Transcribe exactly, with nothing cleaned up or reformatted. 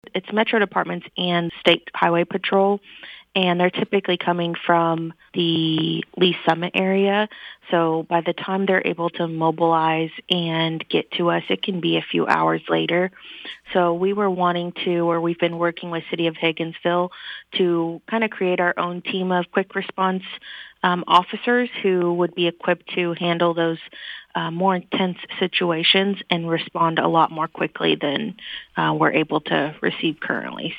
It's Metro Departments and State Highway Patrol, and they're typically coming from the Lee Summit area. So by the time they're able to mobilize and get to us, it can be a few hours later. So we were wanting to, or we've been working with City of Higginsville to kind of create our own team of quick response um, officers who would be equipped to handle those uh, more intense situations and respond a lot more quickly than uh, we're able to receive currently.